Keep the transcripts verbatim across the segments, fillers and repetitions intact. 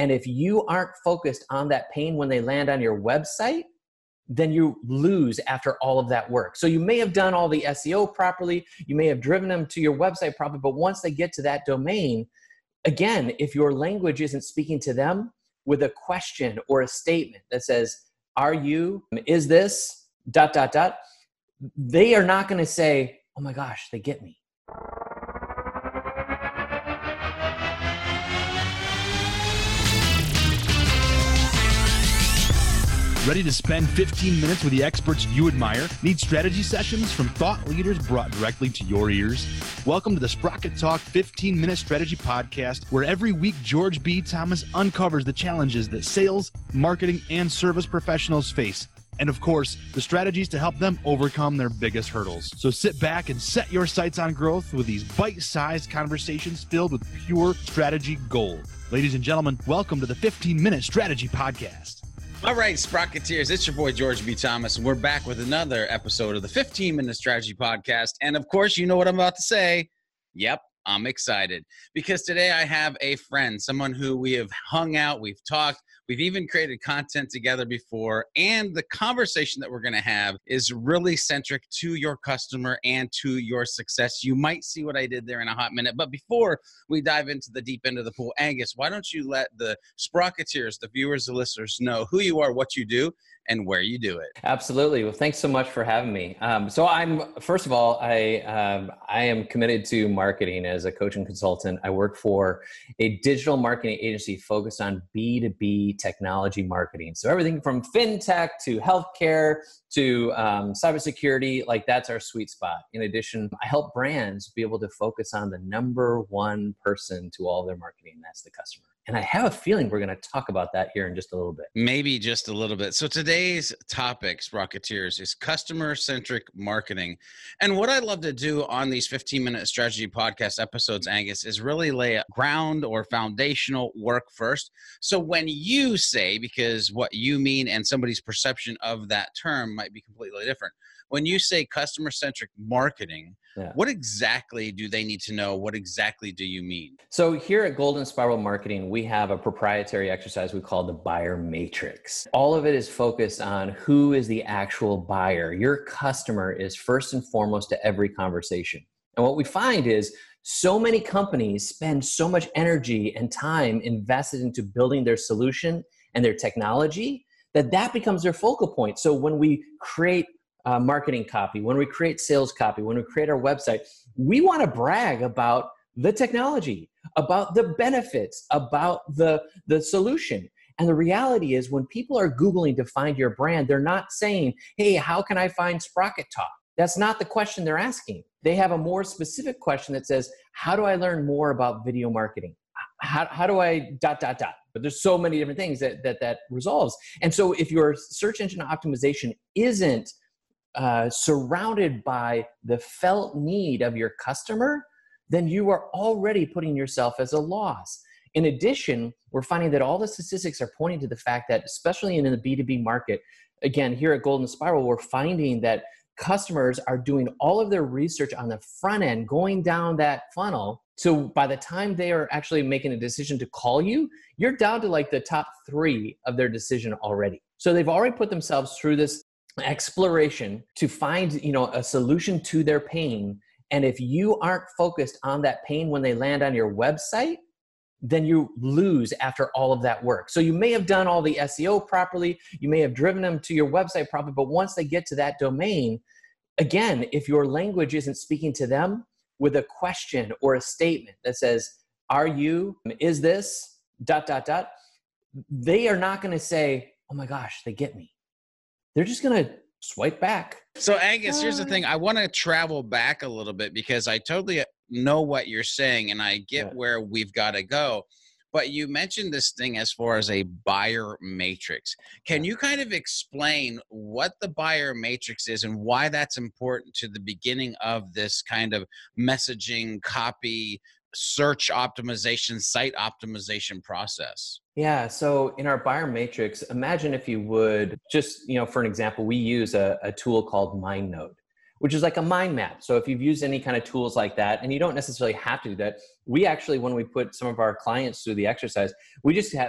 And if you aren't focused on that pain when they land on your website, then you lose after all of that work. So you may have done all the S E O properly, you may have driven them to your website properly, but once they get to that domain, again, if your language isn't speaking to them with a question or a statement that says, are you, is this, dot, dot, dot, they are not going to say, oh my gosh, they get me. Ready to spend fifteen minutes with the experts you admire? Need strategy sessions from thought leaders brought directly to your ears? Welcome to the Sprocket Talk fifteen minute Strategy Podcast, where every week George B. Thomas uncovers the challenges that sales, marketing, and service professionals face. And of course, the strategies to help them overcome their biggest hurdles. So sit back and set your sights on growth with these bite-sized conversations filled with pure strategy gold. Ladies and gentlemen, welcome to the fifteen minute Strategy Podcast. All right, Sprocketeers, it's your boy, George B. Thomas, and we're back with another episode of the fifteen minute Strategy Podcast. And of course, you know what I'm about to say. Yep, I'm excited because today I have a friend, someone who we have hung out, we've talked, we've even created content together before, and the conversation that we're going to have is really centric to your customer and to your success. You might see what I did there in a hot minute, but before we dive into the deep end of the pool, Angus, why don't you let the Sprocketeers, the viewers, the listeners know who you are, what you do, and where you do it. Absolutely. Well, thanks so much for having me. Um, so I'm, first of all, I um, I am committed to marketing as a coach and consultant. I work for a digital marketing agency focused on B two B technology marketing. So everything from fintech to healthcare to um, cybersecurity, like that's our sweet spot. In addition, I help brands be able to focus on the number one person to all their marketing, and that's the customer. And I have a feeling we're going to talk about that here in just a little bit. Maybe just a little bit. So today's topic, Sprocketeers, is customer-centric marketing. And what I love to do on these fifteen minute Strategy Podcast episodes, Angus, is really lay a ground or foundational work first. So when you say, because what you mean and somebody's perception of that term might be completely different. When you say customer-centric marketing, yeah. What exactly do they need to know? What exactly do you mean? So here at Golden Spiral Marketing, we have a proprietary exercise we call the buyer matrix. All of it is focused on who is the actual buyer. Your customer is first and foremost to every conversation. And what we find is so many companies spend so much energy and time invested into building their solution and their technology that that becomes their focal point. So when we create Uh, marketing copy, when we create sales copy, when we create our website, we want to brag about the technology, about the benefits, about the, the solution. And the reality is when people are Googling to find your brand, they're not saying, hey, how can I find Sprocket Talk? That's not the question they're asking. They have a more specific question that says, how do I learn more about video marketing? How, how do I dot, dot, dot? But there's so many different things that, that that resolves. And so if your search engine optimization isn't Uh, surrounded by the felt need of your customer, then you are already putting yourself as a loss. In addition, we're finding that all the statistics are pointing to the fact that, especially in the B two B market, again, here at Golden Spiral, we're finding that customers are doing all of their research on the front end, going down that funnel. So by the time they are actually making a decision to call you, you're down to like the top three of their decision already. So they've already put themselves through this exploration to find, you know, a solution to their pain. And if you aren't focused on that pain when they land on your website, then you lose after all of that work. So you may have done all the S E O properly, you may have driven them to your website properly, but once they get to that domain, again, if your language isn't speaking to them with a question or a statement that says, are you, is this, dot, dot, dot, they are not going to say, oh my gosh, they get me. They're just going to swipe back. So Angus, here's the thing. I want to travel back a little bit because I totally know what you're saying and I get yeah. where we've got to go. But you mentioned this thing as far as a buyer matrix. Can you kind of explain what the buyer matrix is and why that's important to the beginning of this kind of messaging, copy, search optimization, site optimization process? Yeah. So in our buyer matrix, imagine if you would just, you know, for an example, we use a, a tool called MindNode, which is like a mind map. So if you've used any kind of tools like that, and you don't necessarily have to do that, we actually, when we put some of our clients through the exercise, we just have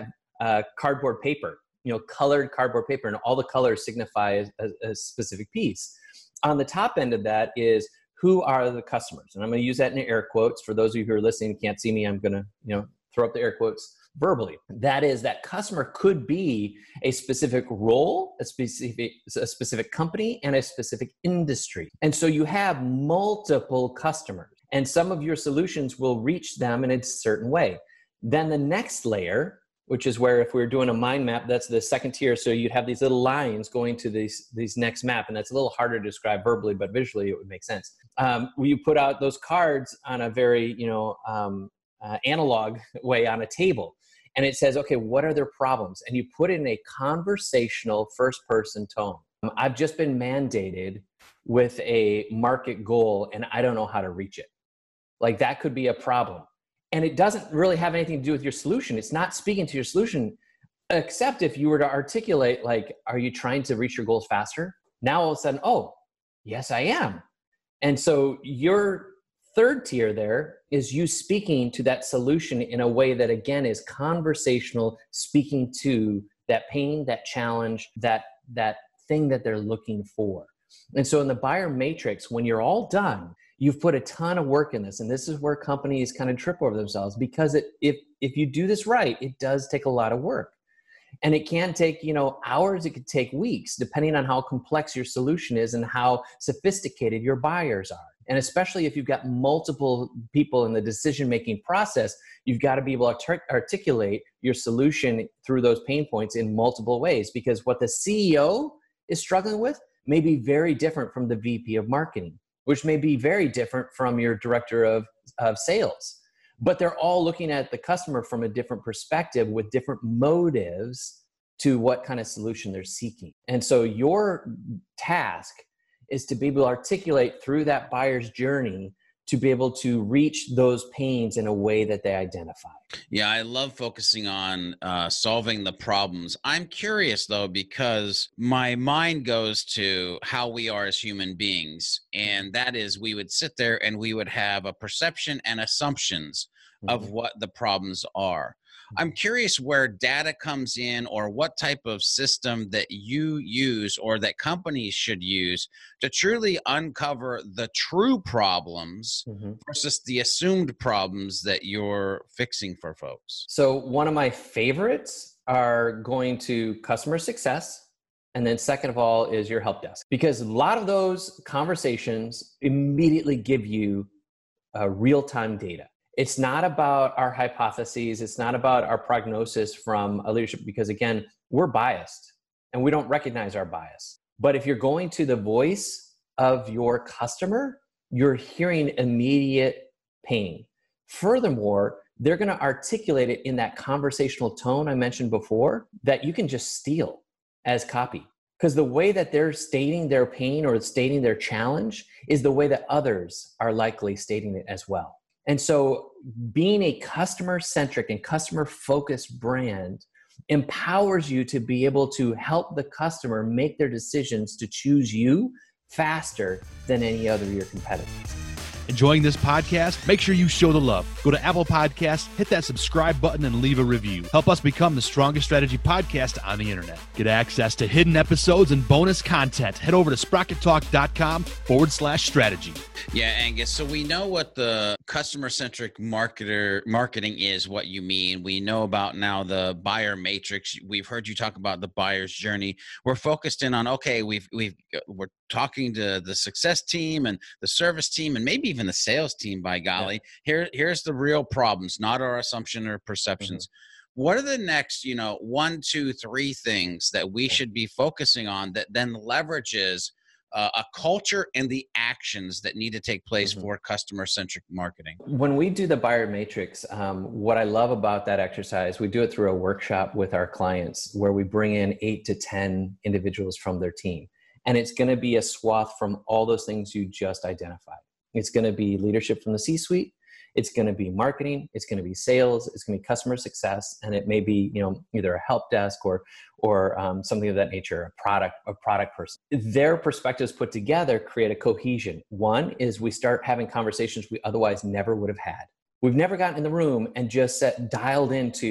uh, cardboard paper, you know, colored cardboard paper, and all the colors signify a, a specific piece. On the top end of that is, who are the customers? And I'm going to use that in air quotes. For those of you who are listening, can't see me, I'm going to, you know, throw up the air quotes verbally. That is, that customer could be a specific role, a specific, a specific company, and a specific industry. And so you have multiple customers, and some of your solutions will reach them in a certain way. Then the next layer, which is where, if we're doing a mind map, that's the second tier. So you'd have these little lines going to these, these next map. And that's a little harder to describe verbally, but visually it would make sense. Um, you put out those cards on a very, you know, um, uh, analog way on a table. And it says, okay, what are their problems? And you put it in a conversational first person tone. I've just been mandated with a market goal and I don't know how to reach it. Like, that could be a problem. And it doesn't really have anything to do with your solution. It's not speaking to your solution, except if you were to articulate, like, are you trying to reach your goals faster? Now all of a sudden, oh, yes, I am. And so your third tier there is you speaking to that solution in a way that, again, is conversational, speaking to that pain, that challenge, that, that thing that they're looking for. And so in the buyer matrix, when you're all done, you've put a ton of work in this. And this is where companies kind of trip over themselves, because it, if, if you do this right, it does take a lot of work. And it can take, you know, hours, it could take weeks, depending on how complex your solution is and how sophisticated your buyers are. And especially if you've got multiple people in the decision-making process, you've got to be able to articulate your solution through those pain points in multiple ways, because what the C E O is struggling with may be very different from the V P of marketing, which may be very different from your director of, of sales. But they're all looking at the customer from a different perspective with different motives to what kind of solution they're seeking. And so your task is to be able to articulate through that buyer's journey to be able to reach those pains in a way that they identify. Yeah, I love focusing on uh, solving the problems. I'm curious, though, because my mind goes to how we are as human beings. And that is, we would sit there and we would have a perception and assumptions mm-hmm. of what the problems are. I'm curious where data comes in, or what type of system that you use or that companies should use to truly uncover the true problems mm-hmm. versus the assumed problems that you're fixing for folks. So one of my favorites are going to customer success. And then second of all is your help desk, because a lot of those conversations immediately give you uh, real-time data. It's not about our hypotheses. It's not about our prognosis from a leadership, because again, we're biased and we don't recognize our bias. But if you're going to the voice of your customer, you're hearing immediate pain. Furthermore, they're going to articulate it in that conversational tone I mentioned before that you can just steal as copy. Because the way that they're stating their pain or stating their challenge is the way that others are likely stating it as well. And so being a customer-centric and customer-focused brand empowers you to be able to help the customer make their decisions to choose you faster than any other of your competitors. Enjoying this podcast? Make sure you show the love. Go to Apple Podcasts, hit that subscribe button, and leave a review. Help us become the strongest strategy podcast on the internet. Get access to hidden episodes and bonus content. Head over to sprockettalk.com forward slash strategy. Yeah, Angus. So we know what the customer-centric marketer marketing is, what you mean. We know about now the buyer matrix. We've heard you talk about the buyer's journey. We're focused in on, okay, we've we've we're talking to the success team and the service team and maybe even the sales team, by golly. Yeah. Here, here's the real problems, not our assumption or perceptions. Mm-hmm. What are the next, you know, one, two, three things that we should be focusing on that then leverages uh, a culture and the actions that need to take place mm-hmm. for customer-centric marketing? When we do the buyer matrix, um, what I love about that exercise, we do it through a workshop with our clients where we bring in eight to ten individuals from their team. And it's going to be a swath from all those things you just identified. It's going to be leadership from the C-suite. It's going to be marketing. It's going to be sales. It's going to be customer success. And it may be, you know, either a help desk or, or um, something of that nature, a product, a product person. Their perspectives put together create a cohesion. One is we start having conversations we otherwise never would have had. We've never gotten in the room and just set, dialed into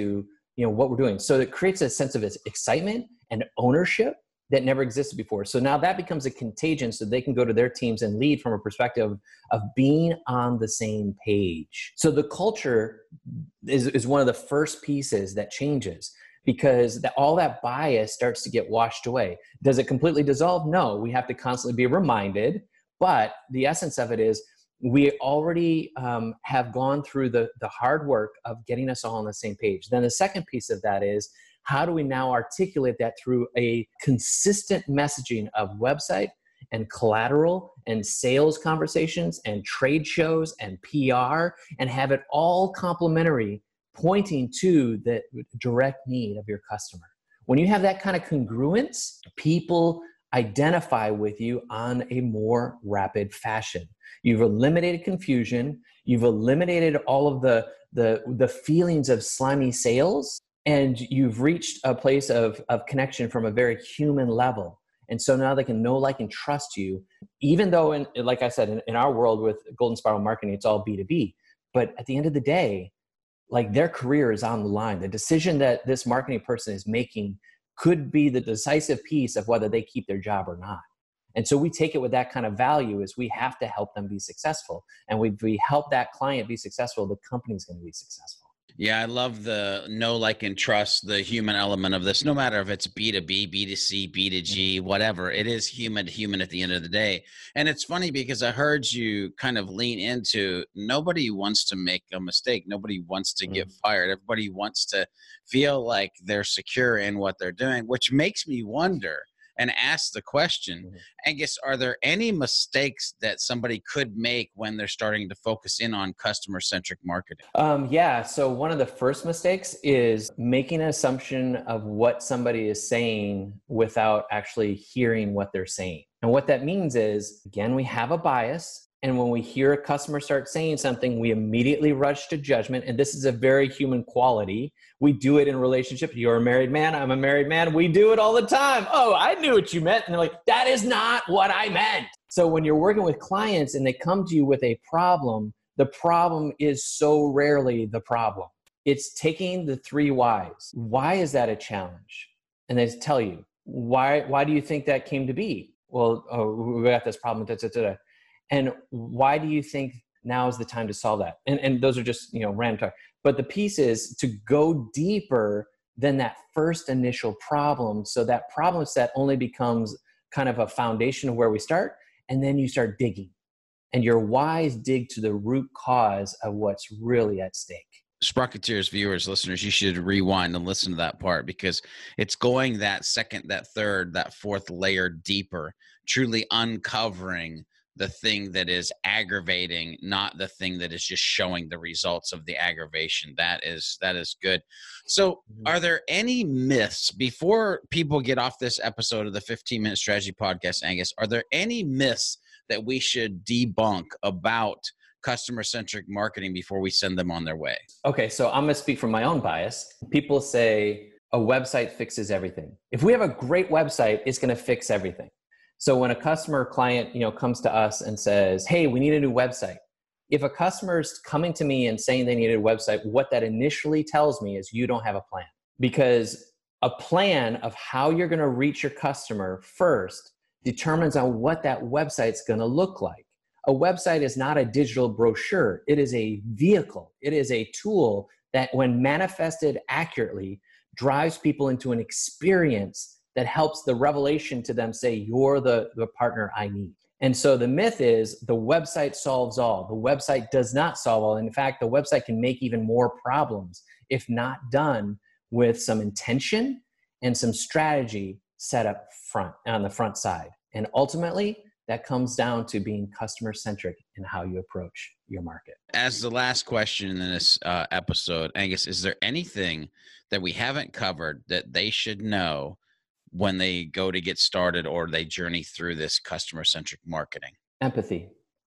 you know, what we're doing. So it creates a sense of excitement and ownership that never existed before. So now that becomes a contagion, so they can go to their teams and lead from a perspective of being on the same page. So the culture is, is one of the first pieces that changes, because the, all that bias starts to get washed away. Does it completely dissolve? No, we have to constantly be reminded. But the essence of it is we already um, have gone through the, the hard work of getting us all on the same page. Then the second piece of that is, how do we now articulate that through a consistent messaging of website and collateral and sales conversations and trade shows and P R, and have it all complementary, pointing to the direct need of your customer? When you have that kind of congruence, people identify with you on a more rapid fashion. You've eliminated confusion. You've eliminated all of the, the, the feelings of slimy sales, and you've reached a place of, of connection from a very human level. And so now they can know, like, and trust you, even though, in, like I said, in, in our world with Golden Spiral Marketing, it's all B two B. But at the end of the day, like, their career is on the line. The decision that this marketing person is making could be the decisive piece of whether they keep their job or not. And so we take it with that kind of value, is we have to help them be successful. And we, we help that client be successful, the company's going to be successful. Yeah, I love the know, like, and trust, the human element of this. No matter if it's B two B, B two C, B two G, whatever, it is human to human at the end of the day. And it's funny because I heard you kind of lean into, nobody wants to make a mistake. Nobody wants to get fired. Everybody wants to feel like they're secure in what they're doing, which makes me wonder and ask the question, mm-hmm. Angus, are there any mistakes that somebody could make when they're starting to focus in on customer-centric marketing? Um, yeah. So one of the first mistakes is making an assumption of what somebody is saying without actually hearing what they're saying. And what that means is, again, we have a bias. And when we hear a customer start saying something, we immediately rush to judgment. And this is a very human quality. We do it in relationship. You're a married man. I'm a married man. We do it all the time. Oh, I knew what you meant. And they're like, that is not what I meant. So when you're working with clients and they come to you with a problem, the problem is so rarely the problem. It's taking the three whys. Why is that a challenge? And they tell you, why, why do you think that came to be? Well, oh, we got this problem. Da, da, da, da. And why do you think now is the time to solve that? And, and those are just, you know, random talk. But the piece is to go deeper than that first initial problem. So that problem set only becomes kind of a foundation of where we start. And then you start digging. And your whys dig to the root cause of what's really at stake. Sprocketeers viewers, listeners, you should rewind and listen to that part, because it's going that second, that third, that fourth layer deeper, truly uncovering the thing that is aggravating, not the thing that is just showing the results of the aggravation. That is, that is good. So are there any myths, before people get off this episode of the fifteen minute Strategy Podcast, Angus, are there any myths that we should debunk about customer-centric marketing before we send them on their way? Okay, so I'm going to speak from my own bias. People say a website fixes everything. If we have a great website, it's going to fix everything. So when a customer client, you know, comes to us and says, hey, we need a new website. If a customer's coming to me and saying they need a website, what that initially tells me is you don't have a plan. Because a plan of how you're going to reach your customer first determines on what that website's going to look like. A website is not a digital brochure. It is a vehicle. It is a tool that, when manifested accurately, drives people into an experience that helps the revelation to them say, you're the, the partner I need. And so the myth is the website solves all. The website does not solve all. In fact, the website can make even more problems if not done with some intention and some strategy set up front, on the front side. And ultimately, that comes down to being customer-centric in how you approach your market. As the last question in this uh, episode, Angus, is there anything that we haven't covered that they should know when they go to get started or they journey through this customer-centric marketing? Empathy.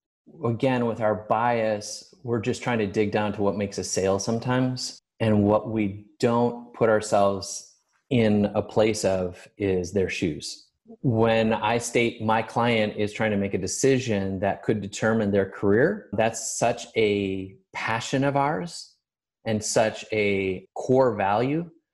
Again, with our bias, we're just trying to dig down to what makes a sale sometimes. And what we don't put ourselves in a place of is their shoes. When I state my client is trying to make a decision that could determine their career, that's such a passion of ours and such a core value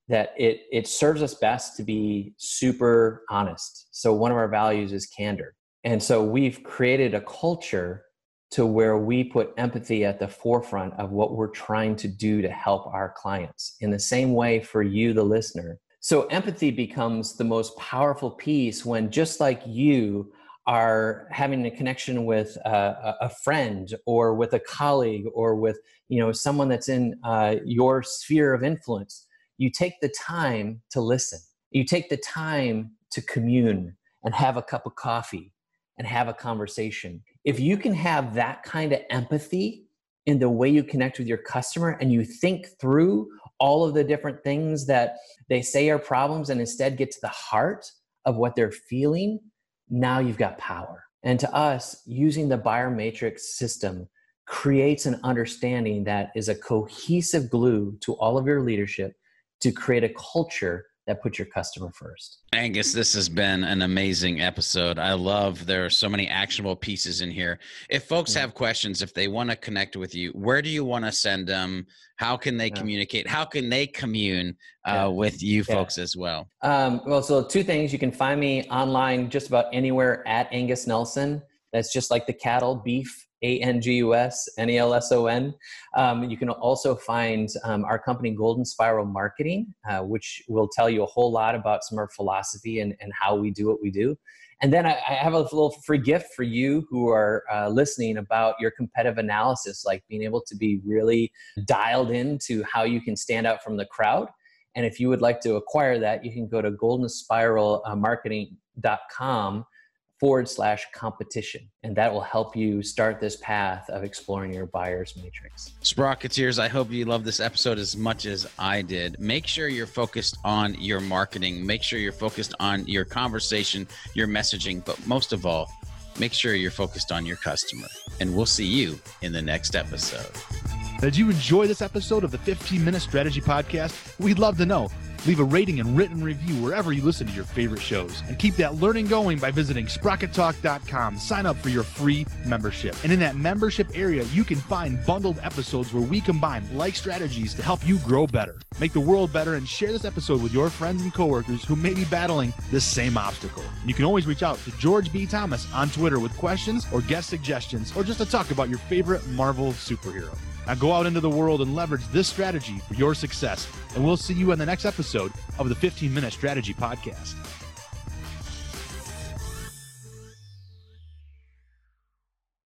that it it serves us best to be super honest. So one of our values is candor. And so we've created a culture to where we put empathy at the forefront of what we're trying to do to help our clients in the same way for you, the listener. So empathy becomes the most powerful piece when, just like you are having a connection with a, a friend or with a colleague or with, you know, someone that's in uh, your sphere of influence, you take the time to listen. You take the time to commune and have a cup of coffee and have a conversation. If you can have that kind of empathy in the way you connect with your customer, and you think through all of the different things that they say are problems and instead get to the heart of what they're feeling, now you've got power. And to us, using the buyer matrix system creates an understanding that is a cohesive glue to all of your leadership to create a culture that puts your customer first. Angus, this has been an amazing episode. I love there are so many actionable pieces in here. If folks have questions, if they want to connect with you, where do you want to send them? How can they yeah. communicate? How can they commune uh, yeah. with you yeah. folks as well? Um, well, so two things. You can find me online just about anywhere at Angus Nelson. That's just like the cattle, beef, A N G U S N E L S O N. Um, you can also find um, our company, Golden Spiral Marketing, uh, which will tell you a whole lot about some of our philosophy and, and how we do what we do. And then I, I have a little free gift for you who are uh, listening about your competitive analysis, like being able to be really dialed into how you can stand out from the crowd. And if you would like to acquire that, you can go to golden spiral marketing dot com forward slash competition. And that will help you start this path of exploring your buyer's matrix. Sprocketeers, I hope you love this episode as much as I did. Make sure you're focused on your marketing. Make sure you're focused on your conversation, your messaging, but most of all, make sure you're focused on your customer. And we'll see you in the next episode. Did you enjoy this episode of the fifteen minute Strategy Podcast? We'd love to know. Leave a rating and written review wherever you listen to your favorite shows. And keep that learning going by visiting sprocket talk dot com. Sign up for your free membership. And in that membership area, you can find bundled episodes where we combine like strategies to help you grow better, make the world better, and share this episode with your friends and coworkers who may be battling this same obstacle. You can always reach out to George B. Thomas on Twitter with questions or guest suggestions, or just to talk about your favorite Marvel superhero. Now go out into the world and leverage this strategy for your success. And we'll see you in the next episode of the fifteen minute Strategy Podcast.